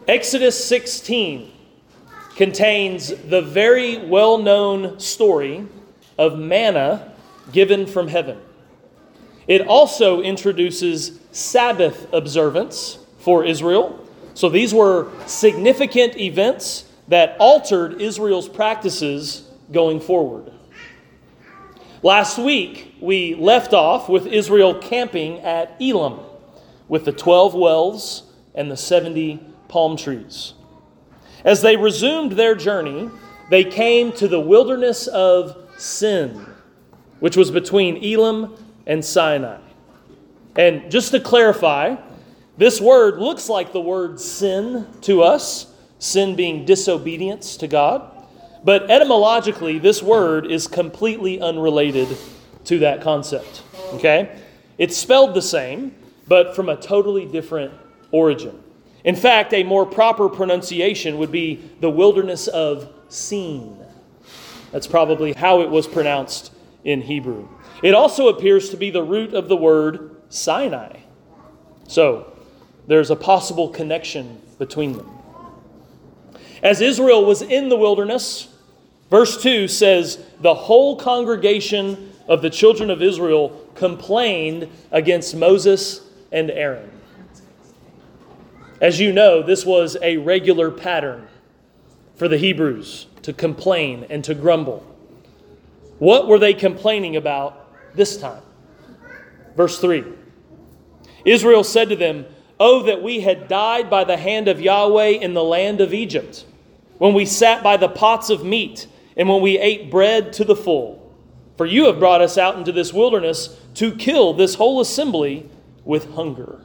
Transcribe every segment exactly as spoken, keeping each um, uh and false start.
Exodus sixteen contains the very well-known story of manna given from heaven. It also introduces Sabbath observance for Israel. So these were significant events that altered Israel's practices going forward. Last week, we left off with Israel camping at Elim with the twelve wells and the seventy palm trees. As they resumed their journey, they came to the wilderness of Sin, which was between Elim and Sinai. And just to clarify, this word looks like the word sin to us, sin being disobedience to God. But etymologically, this word is completely unrelated to that concept. Okay? It's spelled the same, but from a totally different origin. In fact, a more proper pronunciation would be the wilderness of Sin. That's probably how it was pronounced in Hebrew. It also appears to be the root of the word Sinai. So, there's a possible connection between them. As Israel was in the wilderness, verse two says, the whole congregation of the children of Israel complained against Moses and Aaron. As you know, this was a regular pattern for the Hebrews to complain and to grumble. What were they complaining about this time? Verse three. Israel said to them, "Oh, that we had died by the hand of Yahweh in the land of Egypt, when we sat by the pots of meat, and when we ate bread to the full. For you have brought us out into this wilderness to kill this whole assembly with hunger."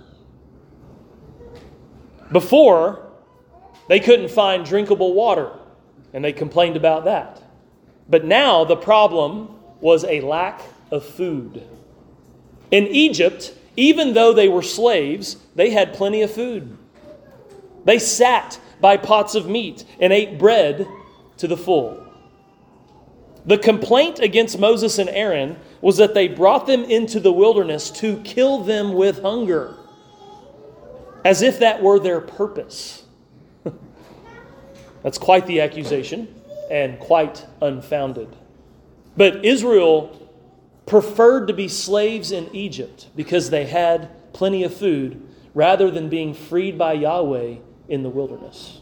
Before, they couldn't find drinkable water, and they complained about that. But now the problem was a lack of food. In Egypt, even though they were slaves, they had plenty of food. They sat by pots of meat and ate bread to the full. The complaint against Moses and Aaron was that they brought them into the wilderness to kill them with hunger, as if that were their purpose. That's quite the accusation and quite unfounded. But Israel preferred to be slaves in Egypt because they had plenty of food rather than being freed by Yahweh in the wilderness.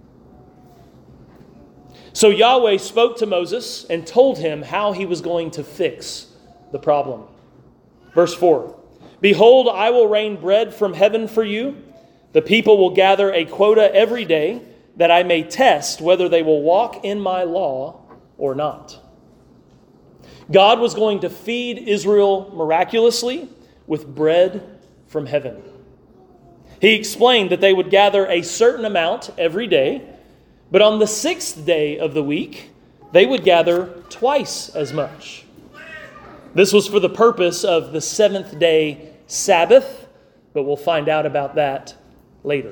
So Yahweh spoke to Moses and told him how he was going to fix the problem. Verse four, "Behold, I will rain bread from heaven for you. The people will gather a quota every day, that I may test whether they will walk in my law or not." God was going to feed Israel miraculously with bread from heaven. He explained that they would gather a certain amount every day, but on the sixth day of the week, they would gather twice as much. This was for the purpose of the seventh day Sabbath, but we'll find out about that later.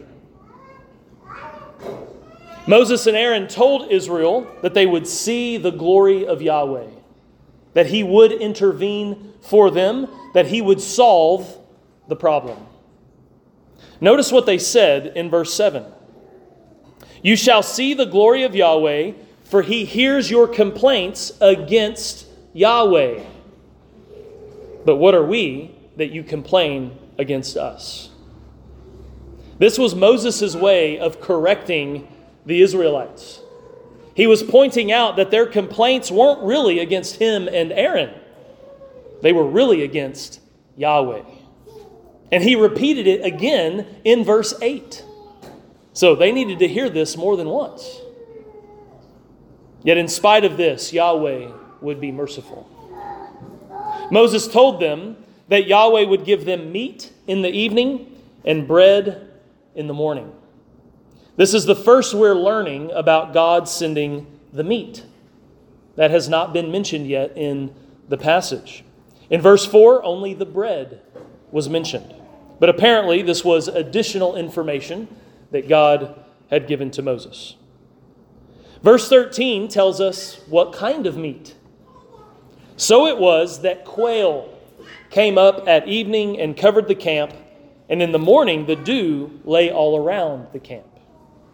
Moses and Aaron told Israel that they would see the glory of Yahweh, that he would intervene for them, that he would solve the problem. Notice what they said in verse seven. "You shall see the glory of Yahweh, for he hears your complaints against Yahweh. But what are we that you complain against us?" This was Moses' way of correcting the Israelites. He was pointing out that their complaints weren't really against him and Aaron. They were really against Yahweh. And he repeated it again in verse eight. So they needed to hear this more than once. Yet in spite of this, Yahweh would be merciful. Moses told them that Yahweh would give them meat in the evening and bread in the morning. This is the first we're learning about God sending the meat. That has not been mentioned yet in the passage. In verse four, only the bread was mentioned. But apparently this was additional information that God had given to Moses. Verse thirteen tells us what kind of meat. "So it was that quail came up at evening and covered the camp, and in the morning the dew lay all around the camp."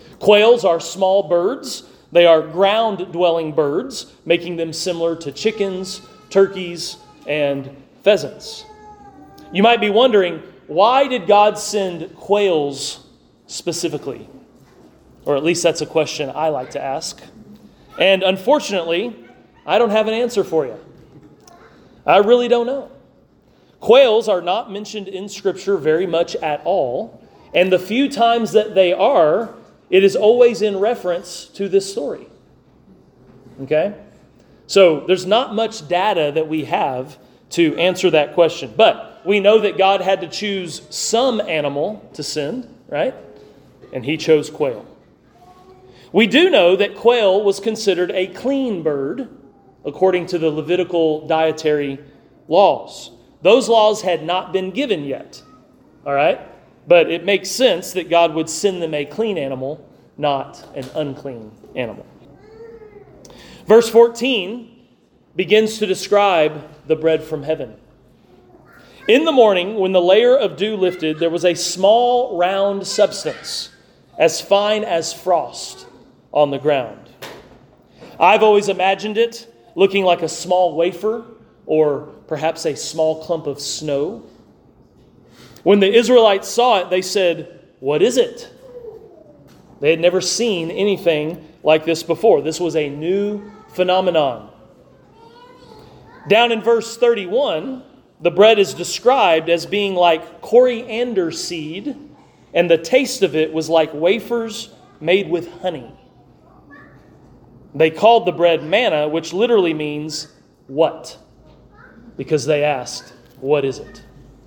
Quails are small birds. They are ground-dwelling birds, making them similar to chickens, turkeys, and pheasants. You might be wondering, why did God send quails specifically? Or at least that's a question I like to ask. And unfortunately, I don't have an answer for you. I really don't know. Quails are not mentioned in Scripture very much at all. And the few times that they are, it is always in reference to this story. Okay? So there's not much data that we have to answer that question. But we know that God had to choose some animal to send, right? And he chose quail. We do know that quail was considered a clean bird according to the Levitical dietary laws. Those laws had not been given yet, all right? But it makes sense that God would send them a clean animal, not an unclean animal. Verse fourteen begins to describe the bread from heaven. In the morning, when the layer of dew lifted, there was a small round substance, as fine as frost, on the ground. I've always imagined it looking like a small wafer or perhaps a small clump of snow. When the Israelites saw it, they said, "What is it?" They had never seen anything like this before. This was a new phenomenon. Down in verse thirty-one, the bread is described as being like coriander seed, and the taste of it was like wafers made with honey. They called the bread manna, which literally means what? Because they asked, "What is it?"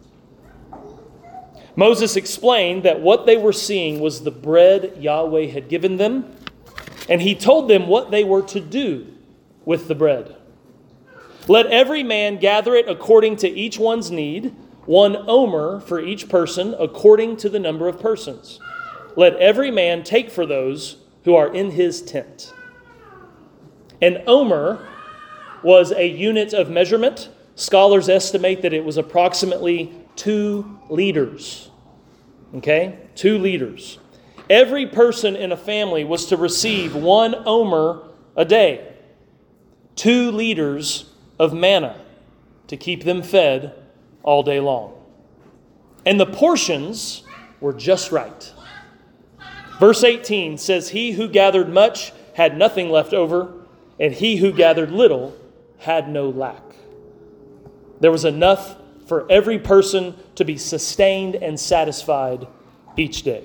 Moses explained that what they were seeing was the bread Yahweh had given them, and he told them what they were to do with the bread. Let every man gather it according to each one's need, one omer for each person according to the number of persons. Let every man take for those who are in his tent. An omer was a unit of measurement. Scholars estimate that it was approximately two liters. Okay? Two liters. Every person in a family was to receive one omer a day. Two liters of manna to keep them fed all day long. And the portions were just right. Verse eighteen says, "He who gathered much had nothing left over, and he who gathered little had no lack." There was enough for every person to be sustained and satisfied each day.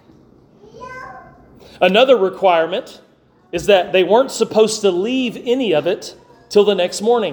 Another requirement is that they weren't supposed to leave any of it till the next morning.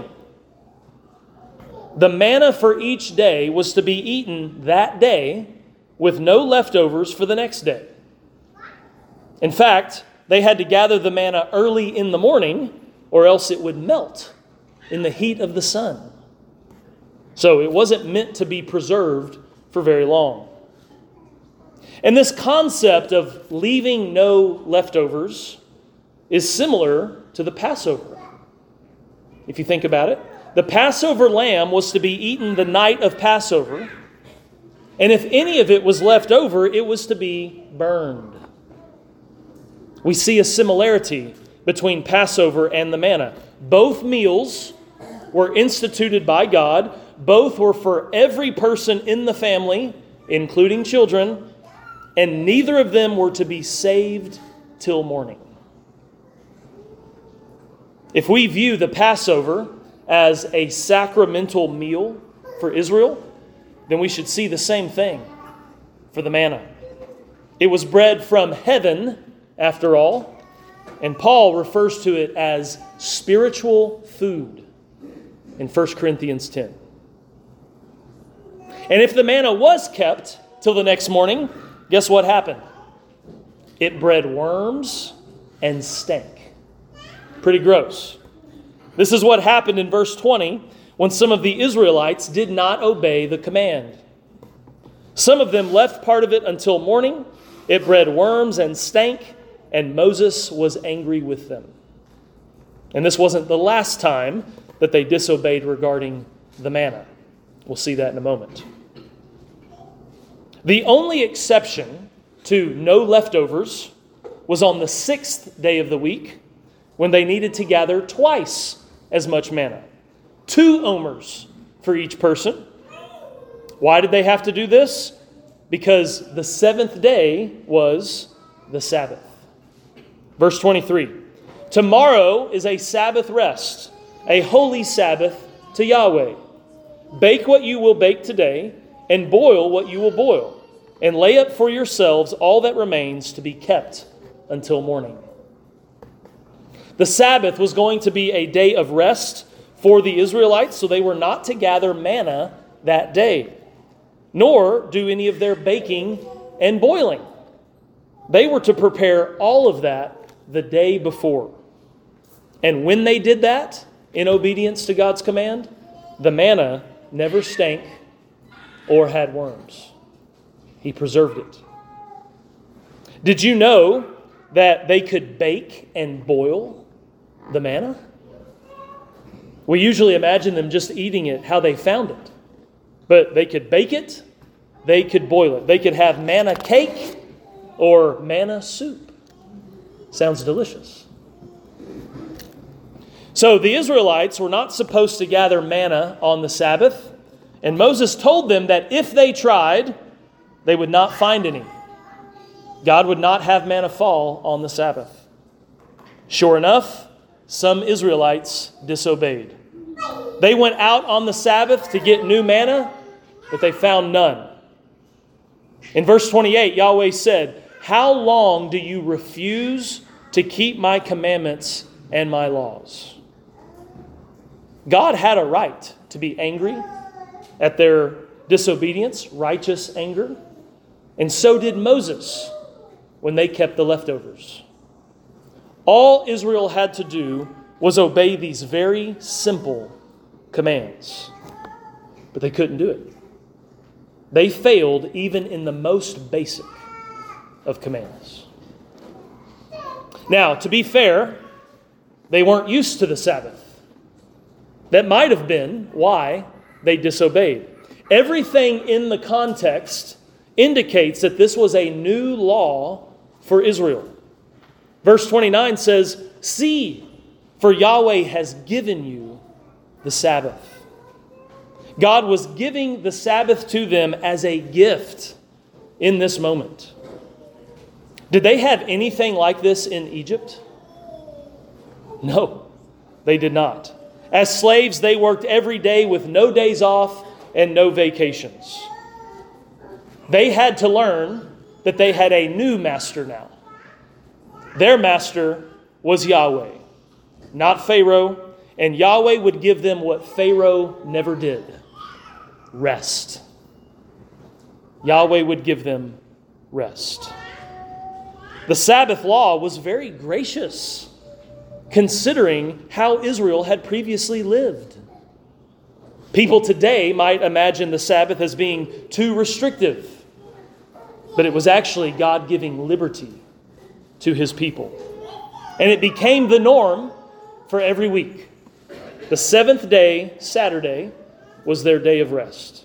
The manna for each day was to be eaten that day with no leftovers for the next day. In fact, they had to gather the manna early in the morning, or else it would melt in the heat of the sun. So it wasn't meant to be preserved for very long. And this concept of leaving no leftovers is similar to the Passover. If you think about it, the Passover lamb was to be eaten the night of Passover, and if any of it was left over, it was to be burned. We see a similarity between Passover and the manna. Both meals were instituted by God. Both were for every person in the family, including children, and neither of them were to be saved till morning. If we view the Passover as a sacramental meal for Israel, then we should see the same thing for the manna. It was bread from heaven, after all, and Paul refers to it as spiritual food in First Corinthians ten. And if the manna was kept till the next morning, guess what happened? It bred worms and stank. Pretty gross. This is what happened in verse twenty when some of the Israelites did not obey the command. Some of them left part of it until morning. It bred worms and stank, and Moses was angry with them. And this wasn't the last time that they disobeyed regarding the manna. We'll see that in a moment. The only exception to no leftovers was on the sixth day of the week, when they needed to gather twice as much manna, two omers for each person. Why did they have to do this? Because the seventh day was the Sabbath. Verse twenty-three, tomorrow is a Sabbath rest, a holy Sabbath to Yahweh. Bake what you will bake today, and boil what you will boil, and lay up for yourselves all that remains to be kept until morning. The Sabbath was going to be a day of rest for the Israelites, so they were not to gather manna that day, nor do any of their baking and boiling. They were to prepare all of that the day before. And when they did that, in obedience to God's command, the manna never stank or had worms. He preserved it. Did you know that they could bake and boil the manna? We usually imagine them just eating it how they found it. But they could bake it, they could boil it. They could have manna cake or manna soup. Sounds delicious. So the Israelites were not supposed to gather manna on the Sabbath, and Moses told them that if they tried, they would not find any. God would not have manna fall on the Sabbath. Sure enough, some Israelites disobeyed. They went out on the Sabbath to get new manna, but they found none. In verse twenty-eight, Yahweh said, "How long do you refuse to keep my commandments and my laws?" God had a right to be angry at their disobedience, righteous anger, and so did Moses when they kept the leftovers. All Israel had to do was obey these very simple commands, but they couldn't do it. They failed even in the most basic of commands. Now, to be fair, they weren't used to the Sabbath. That might have been why they disobeyed. Everything in the context indicates that this was a new law for Israel. Verse twenty-nine says, "See, for Yahweh has given you the Sabbath." God was giving the Sabbath to them as a gift in this moment. Did they have anything like this in Egypt? No, they did not. As slaves, they worked every day with no days off and no vacations. They had to learn that they had a new master now. Their master was Yahweh, not Pharaoh, and Yahweh would give them what Pharaoh never did: rest. Yahweh would give them rest. The Sabbath law was very gracious, considering how Israel had previously lived. People today might imagine the Sabbath as being too restrictive, but it was actually God giving liberty to His people. And it became the norm for every week. The seventh day, Saturday, was their day of rest.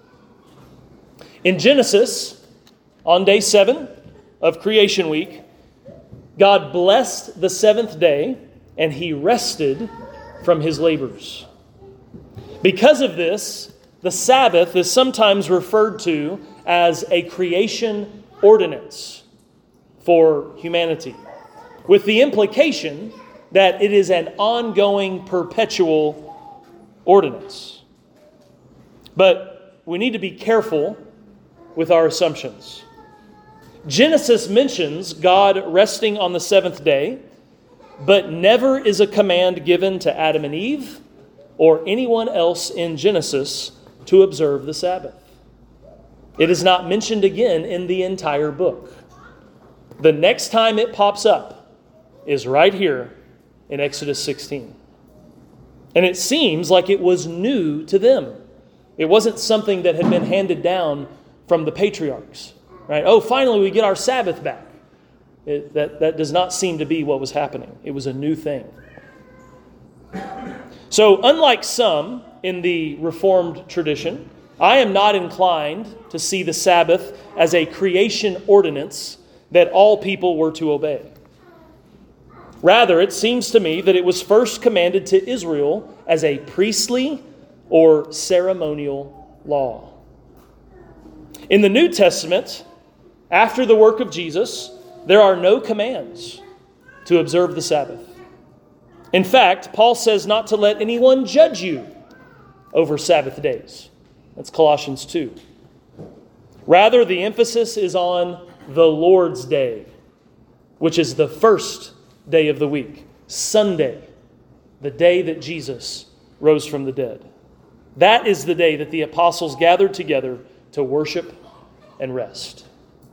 In Genesis, on day seven of creation week, God blessed the seventh day, and He rested from His labors. Because of this, the Sabbath is sometimes referred to as a creation ordinance for humanity, with the implication that it is an ongoing, perpetual ordinance. But we need to be careful with our assumptions. Genesis mentions God resting on the seventh day, but never is a command given to Adam and Eve or anyone else in Genesis to observe the Sabbath. It is not mentioned again in the entire book. The next time it pops up is right here in Exodus sixteen. And it seems like it was new to them. It wasn't something that had been handed down from the patriarchs. Right? Oh, finally we get our Sabbath back. It, that, that does not seem to be what was happening. It was a new thing. So, unlike some in the Reformed tradition, I am not inclined to see the Sabbath as a creation ordinance that all people were to obey. Rather, it seems to me that it was first commanded to Israel as a priestly or ceremonial law. In the New Testament, after the work of Jesus, there are no commands to observe the Sabbath. In fact, Paul says not to let anyone judge you over Sabbath days. That's Colossians two. Rather, the emphasis is on the Lord's Day, which is the first day of the week, Sunday, the day that Jesus rose from the dead. That is the day that the apostles gathered together to worship and rest.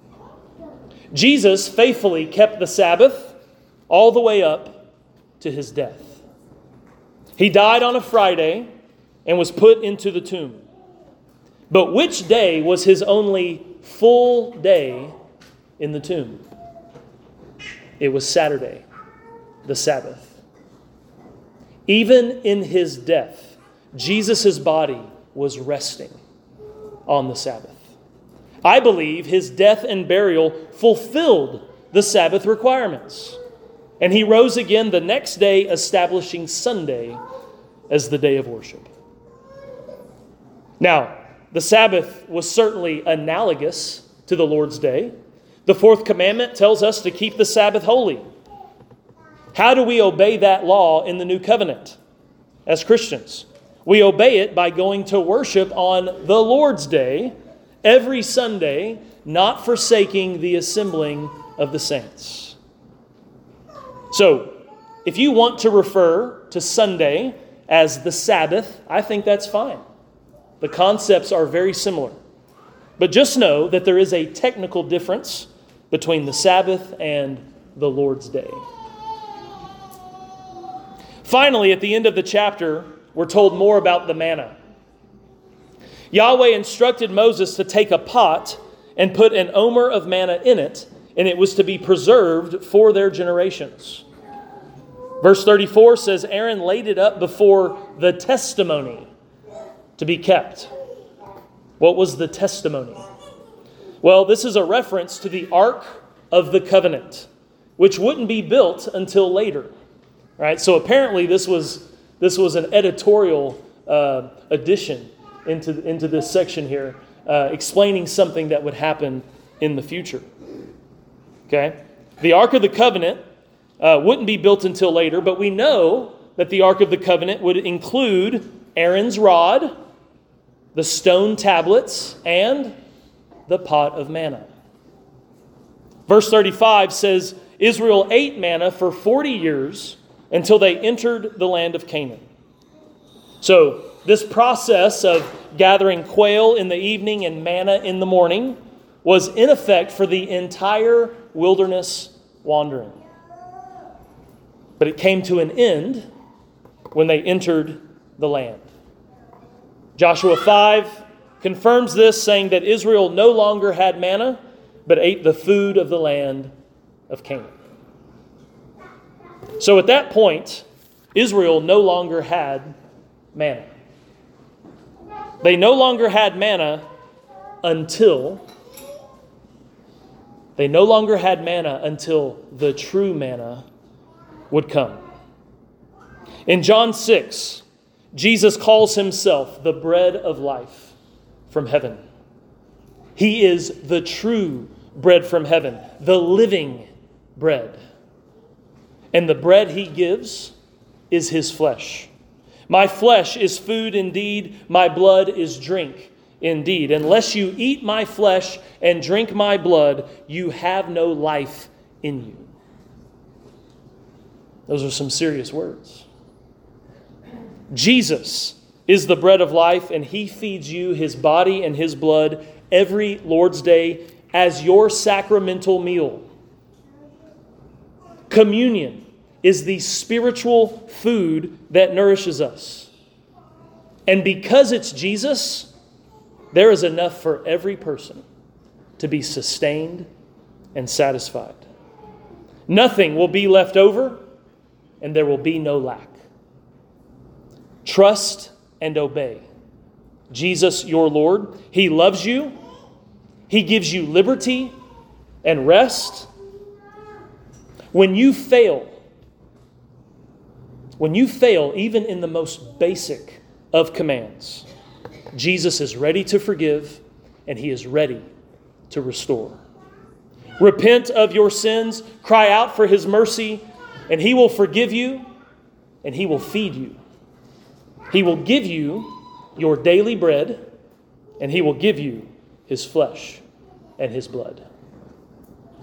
Jesus faithfully kept the Sabbath all the way up to his death. He died on a Friday and was put into the tomb. But which day was his only full day in the tomb? It was Saturday, the Sabbath. Even in his death, Jesus' body was resting on the Sabbath. I believe his death and burial fulfilled the Sabbath requirements. And he rose again the next day, establishing Sunday as the day of worship. Now, the Sabbath was certainly analogous to the Lord's Day. The fourth commandment tells us to keep the Sabbath holy. How do we obey that law in the new covenant as Christians? We obey it by going to worship on the Lord's Day every Sunday, not forsaking the assembling of the saints. So, if you want to refer to Sunday as the Sabbath, I think that's fine. The concepts are very similar. But just know that there is a technical difference between the Sabbath and the Lord's Day. Finally, at the end of the chapter, we're told more about the manna. Yahweh instructed Moses to take a pot and put an omer of manna in it, and it was to be preserved for their generations. Verse thirty-four says, Aaron laid it up before the testimony to be kept. What was the testimony? Well, this is a reference to the Ark of the Covenant, which wouldn't be built until later. Right? So apparently this was this was an editorial uh, addition into, into this section here, uh, explaining something that would happen in the future. Okay? The Ark of the Covenant uh, wouldn't be built until later, but we know that the Ark of the Covenant would include Aaron's rod, the stone tablets, and the pot of manna. Verse thirty-five says, Israel ate manna for forty years until they entered the land of Canaan. So, this process of gathering quail in the evening and manna in the morning was in effect for the entire wilderness wandering. But it came to an end when they entered the land. Joshua five confirms this, saying that Israel no longer had manna, but ate the food of the land of Canaan. So at that point, Israel no longer had manna. They no longer had manna until they no longer had manna until the true manna would come. In John six, Jesus calls himself the bread of life from heaven. He is the true bread from heaven, the living bread. And the bread he gives is his flesh. My flesh is food indeed, my blood is drink indeed. Unless you eat my flesh and drink my blood, you have no life in you. Those are some serious words. Jesus is the bread of life, and he feeds you his body and his blood every Lord's Day as your sacramental meal. Communion is the spiritual food that nourishes us. And because it's Jesus, there is enough for every person to be sustained and satisfied. Nothing will be left over, and there will be no lack. Trust and obey Jesus, your Lord. He loves you. He gives you liberty and rest. When you fail when you fail even in the most basic of commands, Jesus is ready to forgive and He is ready to restore. Repent of your sins, cry out for His mercy, and He will forgive you and He will feed you. He will give you your daily bread, and He will give you His flesh and His blood.